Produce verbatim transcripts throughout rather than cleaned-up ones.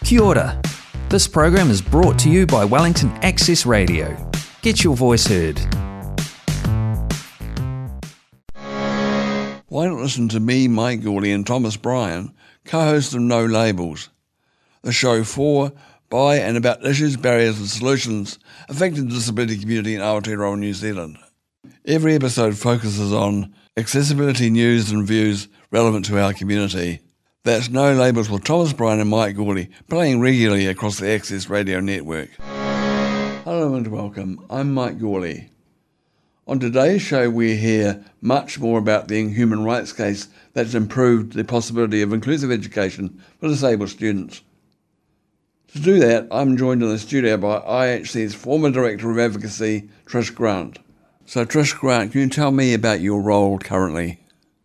Kia ora. This program is brought to you by Wellington Access Radio. Get your voice heard. Why not listen to me, Mike Gourley and Thomas Bryan, co-hosts of No Labels, the show for, by and about issues, barriers and solutions affecting the disability community in Aotearoa, New Zealand. Every episode focuses on accessibility news and views relevant to our community. That's No Labels with Thomas Bryan and Mike Gourley, playing regularly across the Access Radio network. Hello and welcome, I'm Mike Gourley. On today's show we hear much more about the human rights case that's improved the possibility of inclusive education for disabled students. To do that, I'm joined in the studio by I H C's former Director of Advocacy, Trish Grant. So Trish Grant, can you tell me about your role currently?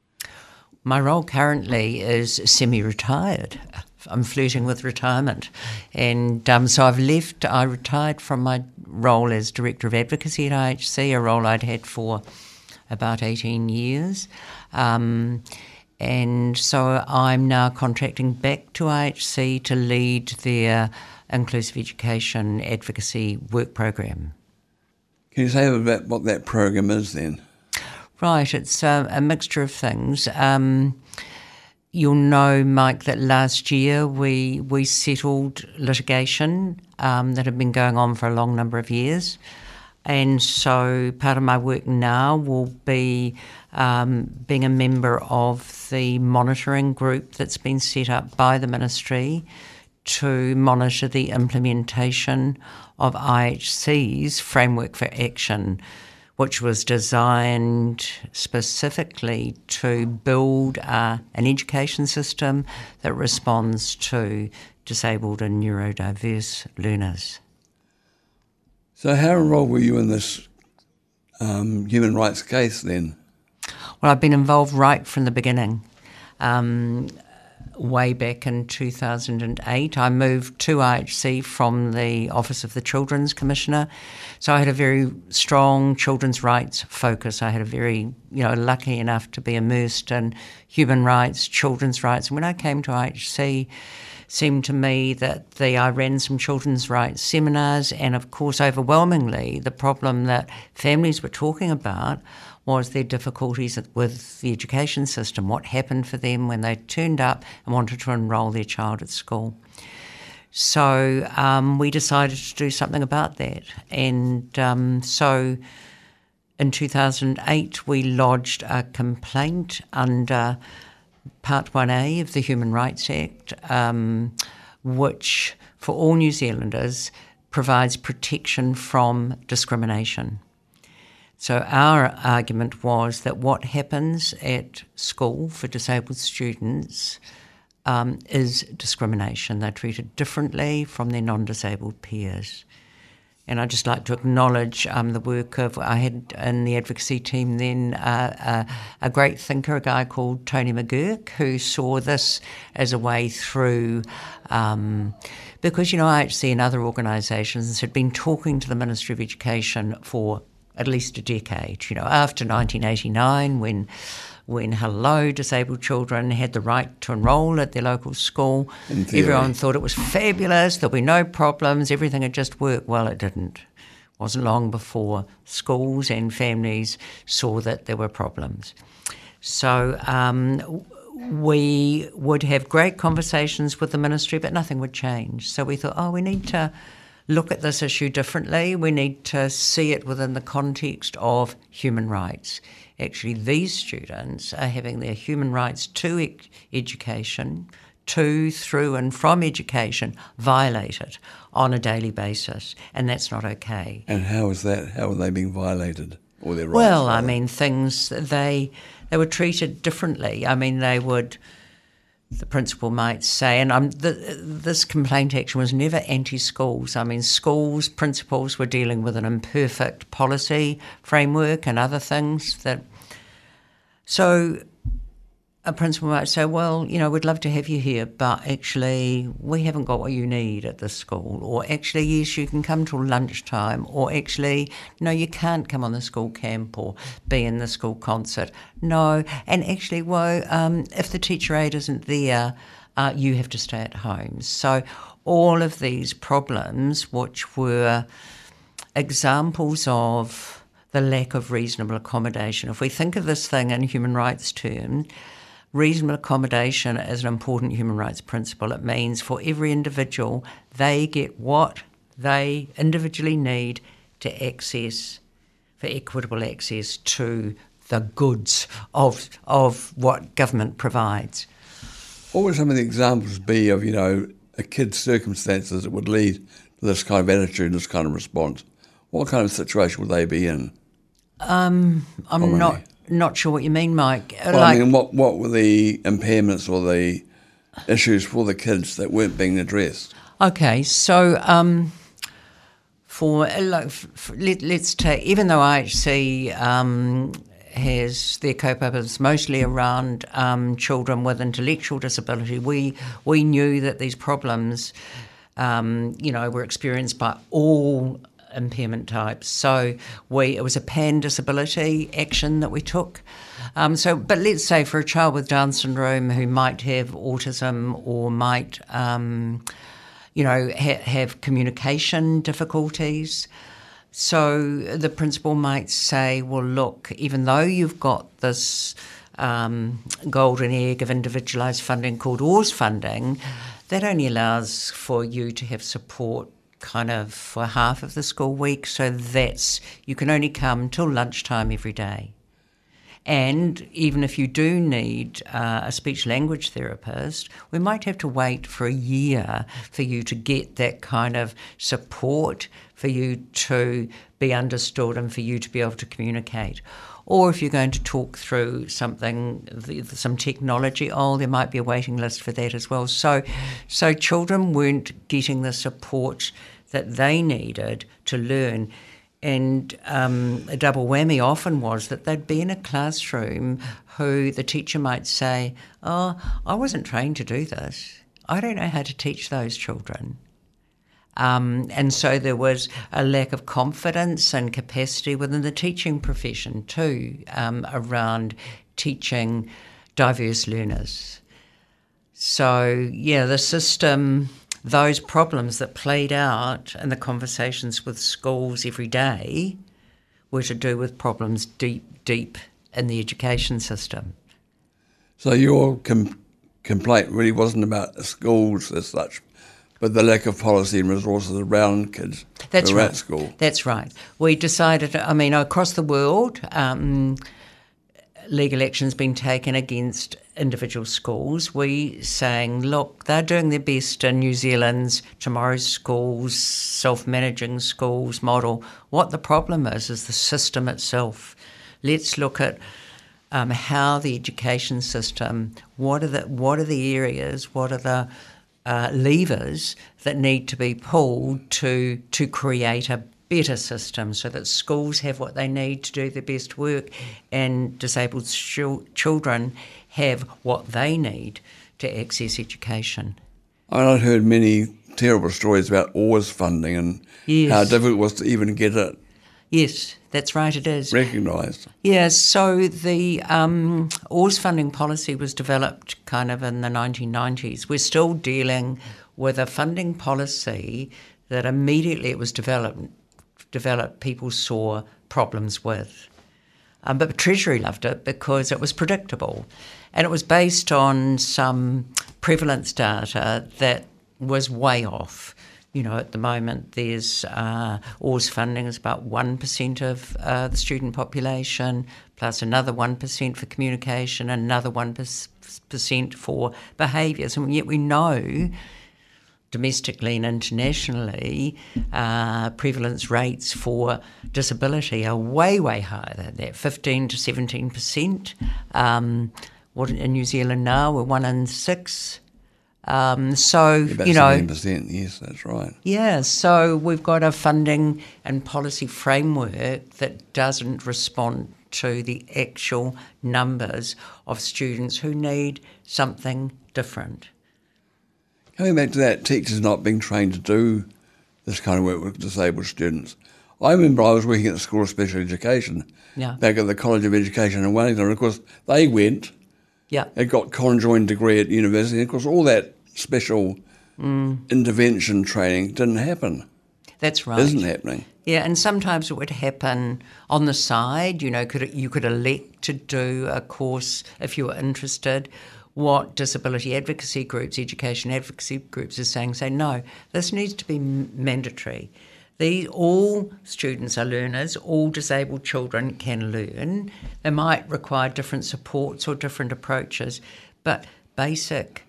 My role currently is semi-retired. I'm flirting with retirement. And um, so I've left, I retired from my role as Director of Advocacy at I H C, a role I'd had for about eighteen years. Um, and so I'm now contracting back to I H C to lead their inclusive education advocacy work program. Can you say about what that program is then? Right, it's a, a mixture of things. Um, you'll know, Mike, that last year we we settled litigation um, that had been going on for a long number of years. And so part of my work now will be um, being a member of the monitoring group that's been set up by the Ministry to monitor the implementation of I H C's Framework for Action, which was designed specifically to build uh, an education system that responds to disabled and neurodiverse learners. So how involved were you in this um, human rights case then? Well, I've been involved right from the beginning. Um, way back in two thousand eight, I moved to I H C from the Office of the Children's Commissioner. So I had a very strong children's rights focus. I had a very, you know, lucky enough to be immersed in human rights, children's rights. And when I came to I H C, it seemed to me that the, I ran some children's rights seminars, and of course, overwhelmingly, the problem that families were talking about was their difficulties with the education system, what happened for them when they turned up and wanted to enrol their child at school. So um, we decided to do something about that. And um, so in two thousand eight, we lodged a complaint under Part one A of the Human Rights Act, um, which for all New Zealanders provides protection from discrimination. So our argument was that what happens at school for disabled students um, is discrimination. They're treated differently from their non-disabled peers. And I'd just like to acknowledge um, the work of, I had in the advocacy team then uh, uh, a great thinker, a guy called Tony McGurk, who saw this as a way through, um, because, you know, I H C and other organisations had been talking to the Ministry of Education for at least a decade, you know, after nineteen eighty-nine, when when Hello Disabled Children had the right to enrol at their local school. Everyone thought it was fabulous, there'll be no problems, everything had just worked. Well, it didn't. It wasn't long before schools and families saw that there were problems. So um, we would have great conversations with the ministry, but nothing would change. So we thought, oh, we need to look at this issue differently. We need to see it within the context of human rights. Actually, these students are having their human rights to e- education, to, through and from education violated on a daily basis, and that's not okay. And how is that? How are they being violated? Or their rights? Well, I mean, things, they they were treated differently. I mean, they would... The principal might say, and um, the, this complaint action was never anti-schools. I mean, schools, principals were dealing with an imperfect policy framework and other things that... So a principal might say, well, you know, we'd love to have you here, but actually we haven't got what you need at this school. Or actually, yes, you can come till lunchtime. Or actually, no, you can't come on the school camp or be in the school concert. No. And actually, well, um, if the teacher aide isn't there, uh, you have to stay at home. So all of these problems, which were examples of the lack of reasonable accommodation. If we think of this thing in human rights terms, reasonable accommodation is an important human rights principle. It means for every individual, they get what they individually need to access, for equitable access to the goods of of what government provides. What would some of the examples be of, you know, a kid's circumstances that would lead to this kind of attitude, this kind of response? What kind of situation would they be in? Um, I'm Commonly? not not sure what you mean, Mike. Well, like, I mean, what, what were the impairments or the issues for the kids that weren't being addressed? Okay, so um, for like, for, let, let's take, even though I H C um, has their co-papers mostly around um, children with intellectual disability, we we knew that these problems, um, you know, were experienced by all impairment types. So we it was a pan disability action that we took. Um, so, but let's say for a child with Down syndrome who might have autism or might, um, you know, ha- have communication difficulties. So the principal might say, well, look, even though you've got this um, golden egg of individualised funding called Oars funding, that only allows for you to have support kind of for half of the school week, so that's you can only come till lunchtime every day. And even if you do need uh, a speech language therapist, we might have to wait for a year for you to get that kind of support, for you to be understood and for you to be able to communicate. Or if you're going to talk through something, some technology, oh, there might be a waiting list for that as well. So, so children weren't getting the support that they needed to learn. And um, a double whammy often was that they'd be in a classroom who the teacher might say, oh, I wasn't trained to do this. I don't know how to teach those children. Um, and so there was a lack of confidence and capacity within the teaching profession too, um, around teaching diverse learners. So, yeah, the system, those problems that played out in the conversations with schools every day were to do with problems deep, deep in the education system. So your com- complaint really wasn't about schools as such, but the lack of policy and resources around kids That's who are right. at school. That's right. We decided, I mean, across the world, um, legal action's been taken against individual schools. We saying, look, they're doing their best in New Zealand's Tomorrow's Schools, self-managing schools model. What the problem is, is the system itself. Let's look at um, how the education system, what are the, what are the areas, what are the Uh, levers that need to be pulled to to create a better system so that schools have what they need to do their best work and disabled sh- children have what they need to access education. I've heard many terrible stories about Oars funding and Yes. how difficult it was to even get it Yes, that's right, it is. recognised. Yeah, so the um, Oars funding policy was developed kind of in the nineteen nineties. We're still dealing with a funding policy that immediately it was developed, developed people saw problems with. Um, but the Treasury loved it because it was predictable. And it was based on some prevalence data that was way off. You know, at the moment, there's uh, Oars funding is about one percent of uh, the student population, plus another one percent for communication, another one percent for behaviours. And yet we know domestically and internationally, uh, prevalence rates for disability are way, way higher than that, fifteen to seventeen percent. Um, what in New Zealand now, we're one in six. Um, so, About you know, seventeen percent, yes, that's right. yeah, so we've got a funding and policy framework that doesn't respond to the actual numbers of students who need something different. Coming back to that, teachers not being trained to do this kind of work with disabled students. I remember I was working at the School of Special Education Yeah. back at the College of Education in Wellington. And of course, they went, Yeah. they got conjoined degree at university. And of course, all that special mm. intervention training didn't happen. That's right. Isn't happening. Yeah, and sometimes it would happen on the side. You know, could you could elect to do a course if you were interested. What disability advocacy groups, education advocacy groups are saying, say, no, this needs to be mandatory. These, all students are learners, all disabled children can learn. They might require different supports or different approaches, but basic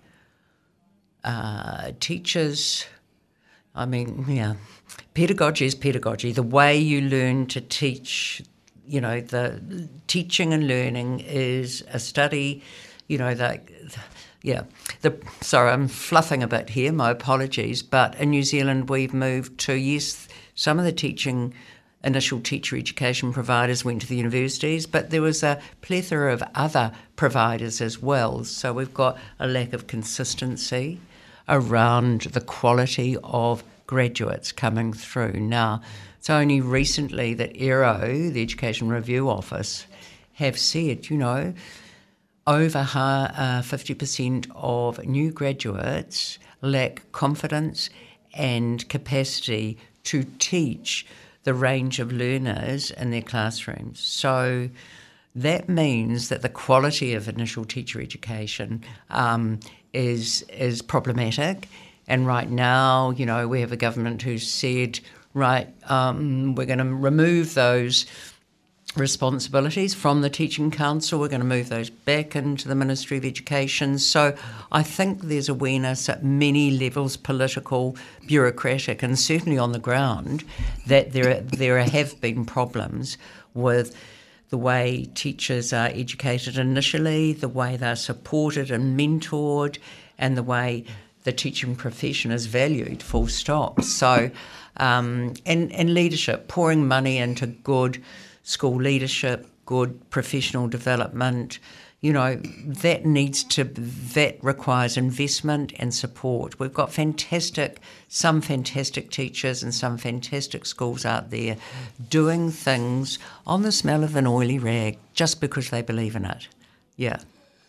uh, teachers, I mean, yeah, pedagogy is pedagogy. The way you learn to teach, you know, the teaching and learning is a study. You know, that, yeah. The sorry, I'm fluffing a bit here. My apologies. But in New Zealand, we've moved to, yes, some of the teaching, initial teacher education providers went to the universities, but there was a plethora of other providers as well. So we've got a lack of consistency around the quality of graduates coming through. Now, it's only recently that E R O, the Education Review Office, have said, you know, over uh, fifty percent of new graduates lack confidence and capacity to teach the range of learners in their classrooms. So that means that the quality of initial teacher education um, is is problematic. And right now, you know, we have a government who's said, right, um, we're going to remove those responsibilities from the Teaching Council. We're going to move those back into the Ministry of Education. So I think there's awareness at many levels, political, bureaucratic, and certainly on the ground, that there there have been problems with the way teachers are educated initially, the way they're supported and mentored, and the way the teaching profession is valued, full stop. So, um, and, and leadership, pouring money into good school leadership, good professional development, you know, that needs to, that requires investment and support. We've got fantastic, some fantastic teachers and some fantastic schools out there doing things on the smell of an oily rag just because they believe in it. Yeah.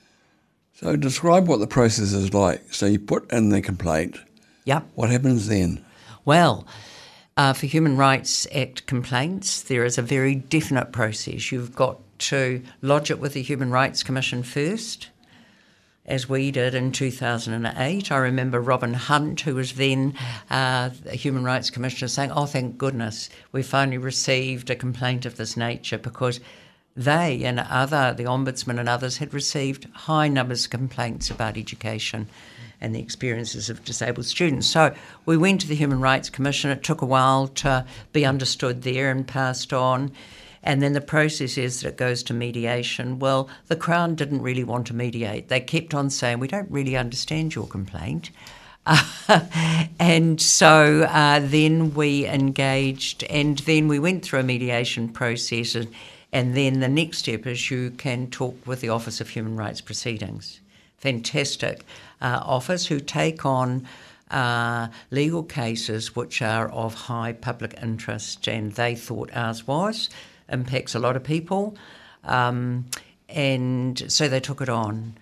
So describe what the process is like. So you put in the complaint. Yep. What happens then? Well, Uh, for Human Rights Act complaints, there is a very definite process. You've got to lodge it with the Human Rights Commission first, as we did in two thousand eight. I remember Robin Hunt, who was then uh, a Human Rights Commissioner, saying, oh, thank goodness, we finally received a complaint of this nature, because they and other, the Ombudsman and others, had received high numbers of complaints about education and the experiences of disabled students. So we went to the Human Rights Commission. It took a while to be understood there and passed on. And then the process is that it goes to mediation. Well, the Crown didn't really want to mediate. They kept on saying, we don't really understand your complaint. Uh, and so uh, then we engaged, and then we went through a mediation process. And, and then the next step is you can talk with the Office of Human Rights Proceedings. Fantastic uh, office who take on uh, legal cases which are of high public interest, and they thought ours was, impacts a lot of people, um, and so they took it on.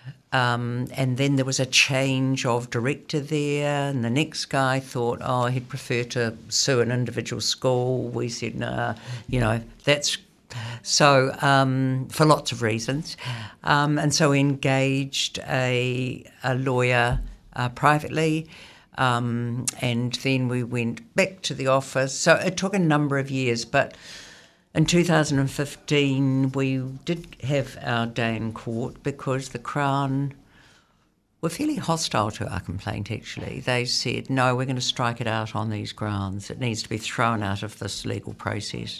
Um, and then there was a change of director there, and the next guy thought, oh, he'd prefer to sue an individual school. We said, no, nah, you know, that's So um, for lots of reasons. Um, and so we engaged a, a lawyer uh, privately, um, and then we went back to the office. So it took a number of years, but in two thousand fifteen we did have our day in court because the Crown were fairly hostile to our complaint, actually. They said, no, we're going to strike it out on these grounds. It needs to be thrown out of this legal process.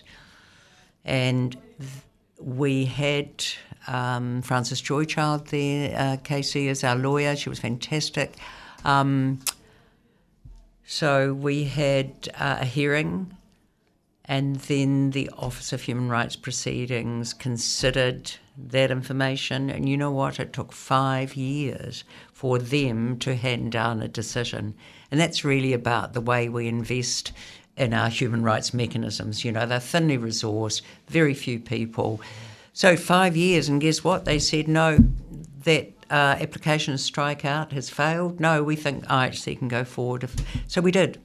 And we had um, Frances Joychild there, uh, Casey, as our lawyer. She was fantastic. Um, so we had uh, a hearing, And then the Office of Human Rights Proceedings considered that information, and you know what? It took five years for them to hand down a decision. And that's really about the way we invest in our human rights mechanisms. You know, they're thinly resourced, very few people. So five years, and guess what? They said, no, that uh, application to strike out has failed. No, we think I H C can go forward. If, so we did.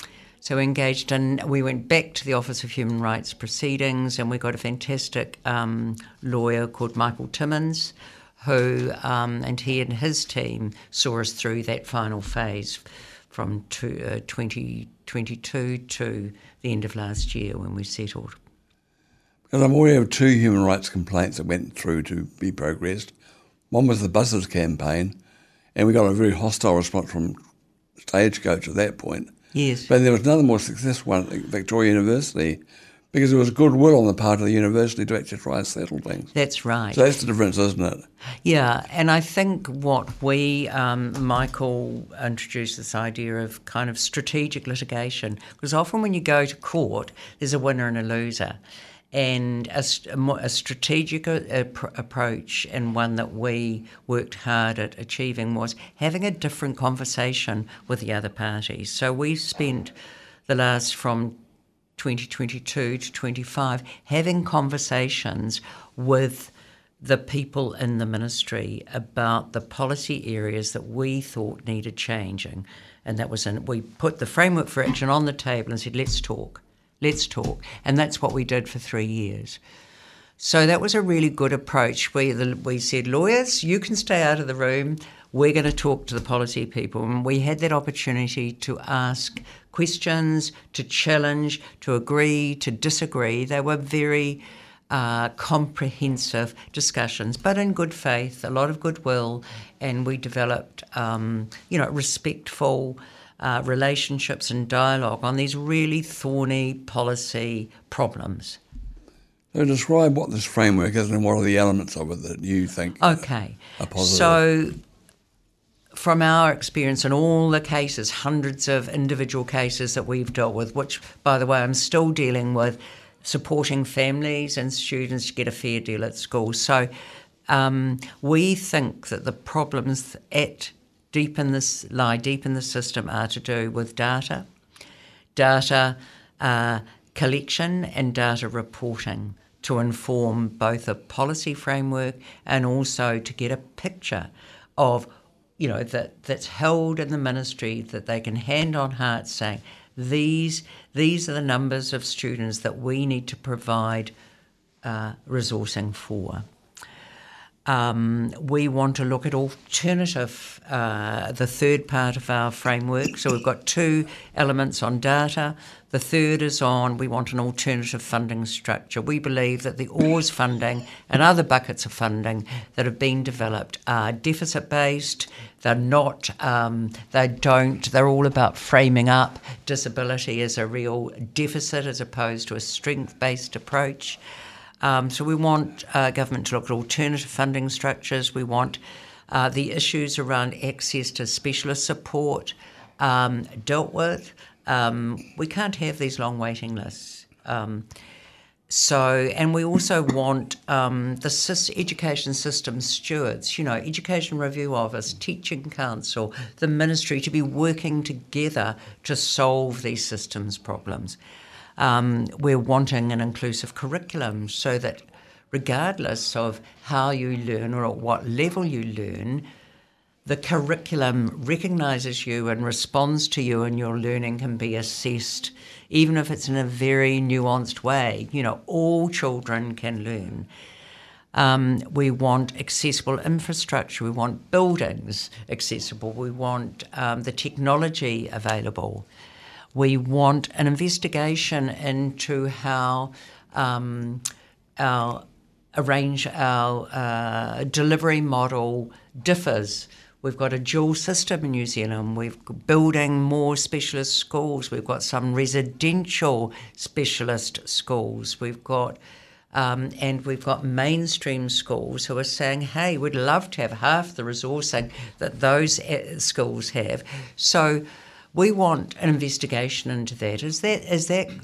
So we engaged in, we went back to the Office of Human Rights Proceedings, and we got a fantastic um, lawyer called Michael Timmins, who, um, and he and his team saw us through that final phase from two, uh, twenty twenty-two to the end of last year when we settled. Because I'm aware of two human rights complaints that went through to be progressed. One was the buses campaign, and we got a very hostile response from Stagecoach at that point. Yes. But there was another more successful one at Victoria University, because there was goodwill on the part of the university to actually try and settle things. That's right. So that's the difference, isn't it? Yeah, and I think what we, um, Michael introduced this idea of kind of strategic litigation, because often when you go to court, there's a winner and a loser. And a, a strategic approach, and one that we worked hard at achieving, was having a different conversation with the other parties. So we spent the last, from twenty twenty-two to twenty-five, having conversations with the people in the ministry about the policy areas that we thought needed changing. And that was in, we put the framework for action on the table and said, let's talk. Let's talk. And that's what we did for three years. So that was a really good approach. We, the, we said, lawyers, you can stay out of the room. We're going to talk to the policy people. And we had that opportunity to ask questions, to challenge, to agree, to disagree. They were very uh, comprehensive discussions, but in good faith, a lot of goodwill. And we developed, um, you know, respectful Uh, relationships and dialogue on these really thorny policy problems. So describe what this framework is and what are the elements of it that you think okay. are positive. So from our experience in all the cases, hundreds of individual cases that we've dealt with, which, by the way, I'm still dealing with, supporting families and students to get a fair deal at school. So um, we think that the problems at deep in this lie deep in the system are to do with data, data uh, collection and data reporting to inform both a policy framework and also to get a picture of, you know, that that's held in the ministry, that they can hand on heart saying, these these are the numbers of students that we need to provide uh, resourcing for. Um, we want to look at alternative, uh, the third part of our framework. So we've got two elements on data. The third is on, we want an alternative funding structure. We believe that the O A R S funding and other buckets of funding that have been developed are deficit-based. They're not, um, they don't, they're all about framing up disability as a real deficit as opposed to a strength-based approach. Um, so we want uh, government to look at alternative funding structures. We want uh, the issues around access to specialist support um, dealt with. Um, we can't have these long waiting lists. Um, so, and we also want um, the education system stewards, you know, Education Review Office, Teaching Council, the ministry to be working together to solve these systems problems. Um, we're wanting an inclusive curriculum so that regardless of how you learn or at what level you learn, the curriculum recognises you and responds to you, and your learning can be assessed, even if it's in a very nuanced way. You know, all children can learn. Um, we want accessible infrastructure. We want buildings accessible. We want um, the technology available. We want an investigation into how um, our arrange our uh, delivery model differs. We've got a dual system in New Zealand. We're building more specialist schools. We've got some residential specialist schools. We've got um, and we've got mainstream schools who are saying, "Hey, we'd love to have half the resourcing that those schools have." So we want an investigation into that. Is that is that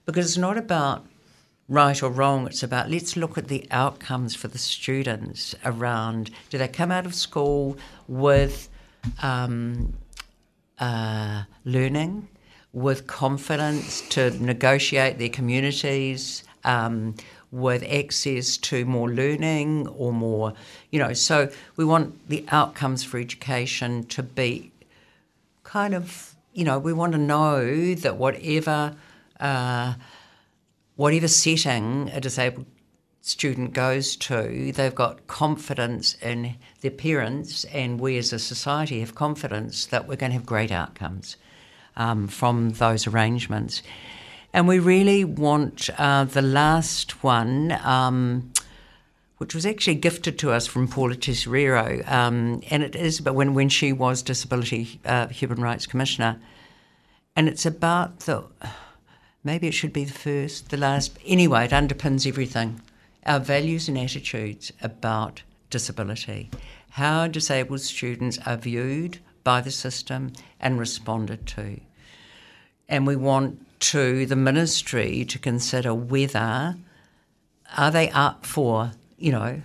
because it's not about right or wrong, it's about let's look at the outcomes for the students around, do they come out of school with um, uh, learning, with confidence to negotiate their communities, um, with access to more learning or more, you know, so we want the outcomes for education to be kind of, you know, we want to know that whatever uh, whatever setting a disabled student goes to, they've got confidence in their parents, and we as a society have confidence that we're going to have great outcomes um, from those arrangements. And we really want uh, the last one, um, which was actually gifted to us from Paula Tesorero, um, and it is but when, when she was Disability uh, Human Rights Commissioner. And it's about the, maybe it should be the first, the last, anyway, it underpins everything. Our values and attitudes about disability, how disabled students are viewed by the system and responded to. And we want to the ministry to consider whether, are they up for, you know,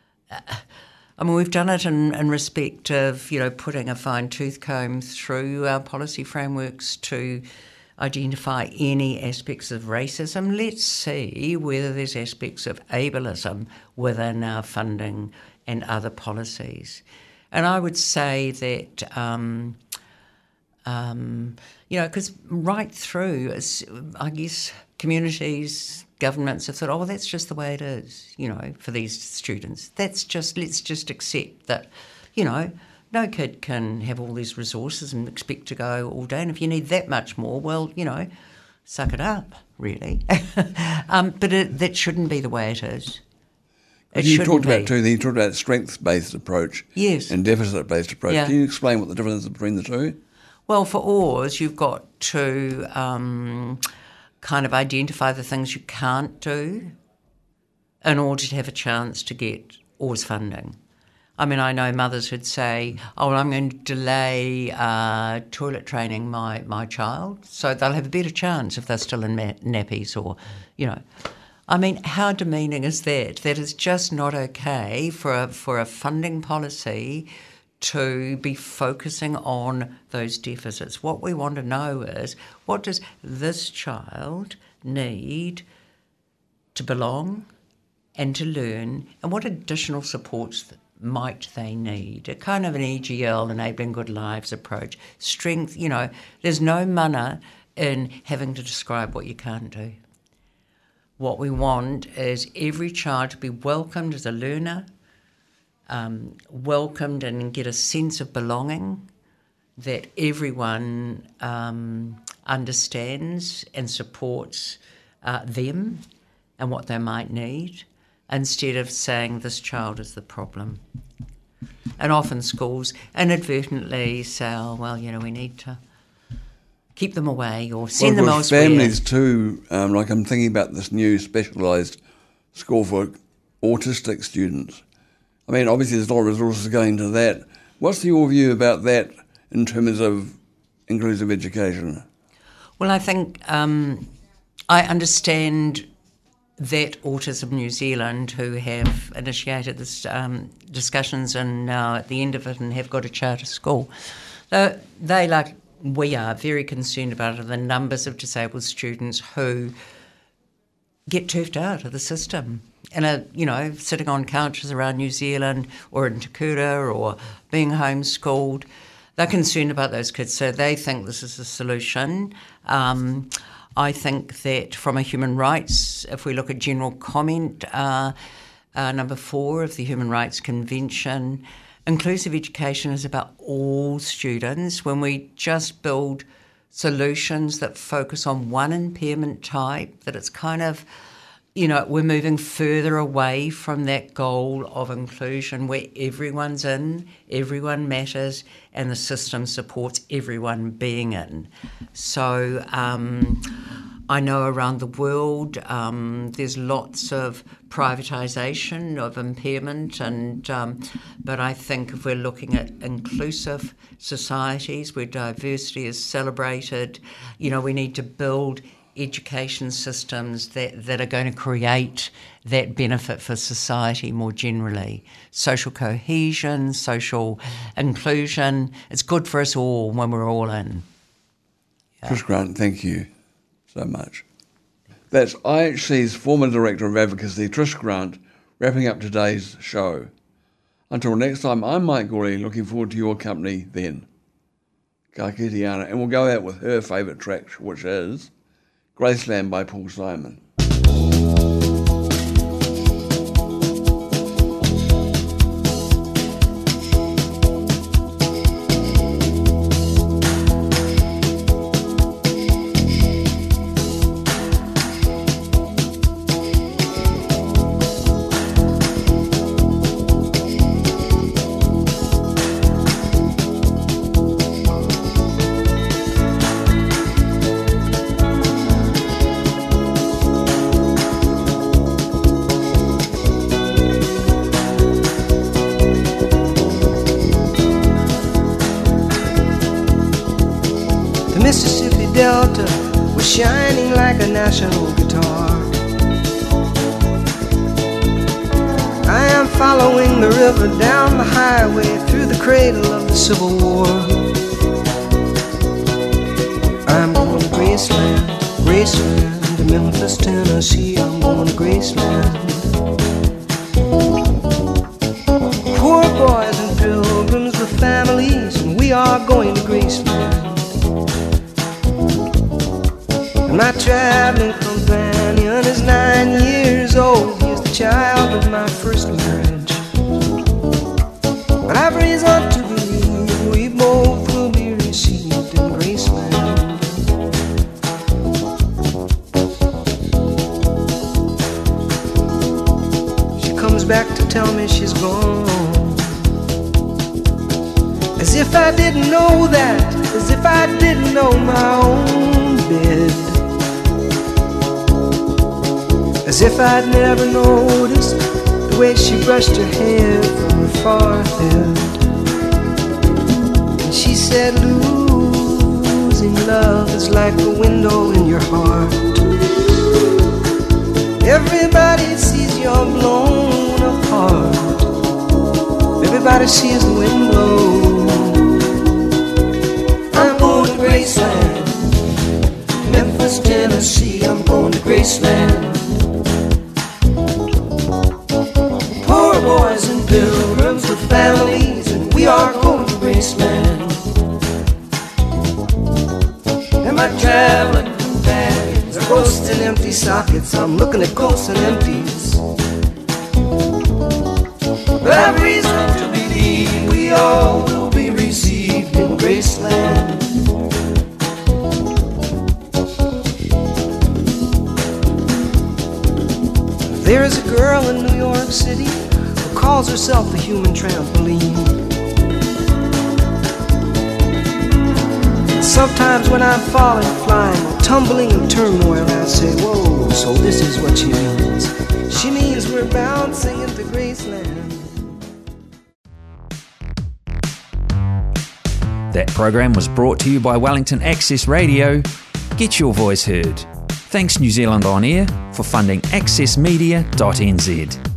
I mean, we've done it in, in respect of, you know, putting a fine tooth comb through our policy frameworks to identify any aspects of racism. Let's see whether there's aspects of ableism within our funding and other policies. And I would say that, um, um, you know, because right through, I guess, communities, governments have thought, oh, well, that's just the way it is, you know, for these students. That's just, let's just accept that, you know, no kid can have all these resources and expect to go all day. And if you need that much more, well, you know, suck it up, really. um, but it, that shouldn't be the way it is. It you talked be. about too. You talked about strengths-based approach, yes, and deficit-based approach. Yeah. Can you explain what the difference is between the two? Well, for Oars, you've got to um, kind of identify the things you can't do in order to have a chance to get Oars funding. I mean, I know mothers who'd say, oh, well, I'm going to delay uh, toilet training my, my child, so they'll have a better chance if they're still in ma- nappies or, you know. I mean, how demeaning is that? That is just not okay for a, for a funding policy to be focusing on those deficits. What we want to know is, what does this child need to belong and to learn, and what additional supports might they need? A kind of an E G L, Enabling Good Lives approach. Strength, you know, there's no mana in having to describe what you can't do. What we want is every child to be welcomed as a learner, um, welcomed and get a sense of belonging, that everyone um, understands and supports uh, them and what they might need, instead of saying this child is the problem. And often schools inadvertently say, oh, well, you know, we need to keep them away or send well, them elsewhere. Families too, um, like I'm thinking about this new specialised school for autistic students. I mean, obviously there's a lot of resources going to that. What's your view about that in terms of inclusive education? Well, I think um, I understand that Autism New Zealand, who have initiated this um, discussions and now at the end of it and have got a charter school, uh, they, like we are, very concerned about the numbers of disabled students who get turfed out of the system and are, you know, sitting on couches around New Zealand or in Te Kura or being homeschooled. They're concerned about those kids, so they think this is a solution. Um, I think that from a human rights, if we look at general comment, uh, uh, number four of the Human Rights Convention, inclusive education is about all students. When we just build solutions that focus on one impairment type, that it's kind of, you know, we're moving further away from that goal of inclusion where everyone's in, everyone matters, and the system supports everyone being in. So um, I know around the world um, there's lots of privatisation of impairment, and um, but I think if we're looking at inclusive societies where diversity is celebrated, you know, we need to build education systems that, that are going to create that benefit for society more generally. Social cohesion, social inclusion. It's good for us all when we're all in. Yeah. Trish Grant, thank you so much. That's I H C's former Director of Advocacy, Trish Grant, wrapping up today's show. Until next time, I'm Mike Gourley, looking forward to your company then. Ka kite ana, and we'll go out with her favourite track, which is Graceland by Paul Simon. Delta was shining like a national guitar. I am following the river down the highway through the cradle of the Civil War. I'm going to Graceland, Graceland, to Memphis, Tennessee. I'm going to Graceland. Poor boys and pilgrims with families, and we are going to Graceland. My traveling companion is nine years old. He's the child of my first marriage. But I've reason to believe we both will be received in Graceland. She comes back to tell me she's gone, as if I didn't know that, as if I didn't know my own bed. As if I'd never noticed the way she brushed her hair from her forehead. And she said, losing love is like a window in your heart. Everybody sees you're blown apart. Everybody sees the wind blow. I'm going to Graceland, Memphis, Tennessee. I'm going to Graceland. Boys and pilgrims with families, and we are going to Graceland. And my traveling companions are ghosts and empty sockets. I'm looking at ghosts and empties. But I've reason to believe we all will be received in Graceland. There is a girl in New York City who calls herself the human trampoline. Sometimes when I'm falling, flying, or tumbling in turmoil, I say, whoa, so this is what she means. She means we're bouncing into Graceland. That program was brought to you by Wellington Access Radio. Get your voice heard. Thanks New Zealand On Air for funding access media dot n z.